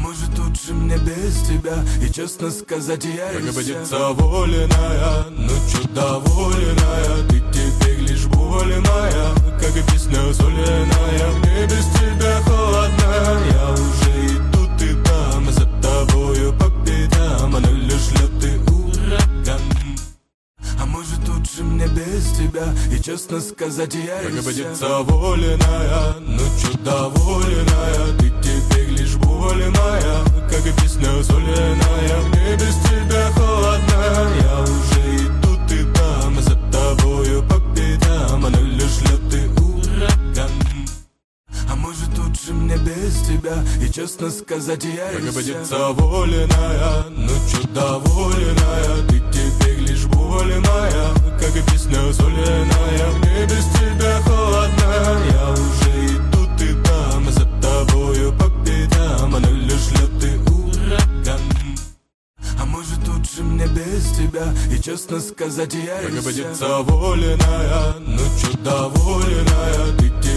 может лучше мне без тебя. И честно сказать, я Погодится воленная, ну чё доволенная. Ты теперь лишь боль моя, как и песня соленая. Мне без тебя холодно, я уже и тут и там. За тобою по пятам, она лишь лед и ураган. А может лучше мне без тебя. И честно сказать, я Погодится воленая, ну чё доволенная. Ты теперь лишь боль моя, как и песня соленая. Мне без тебя холодно, я уже и тут и там. За тобою по пятам, она лишь лед и ураган. А может лучше мне без тебя. И честно сказать, я Погодится воленая, ну чё доволенная. Ты теперь лишь боль моя, как и песня соленая. Мне без тебя холодно, я уже и тут и там. За тобою по пятам, она лишь лед и ураган. А может лучше мне без тебя. И честно сказать, я Погодится воленая, ну чё доволенная. Ты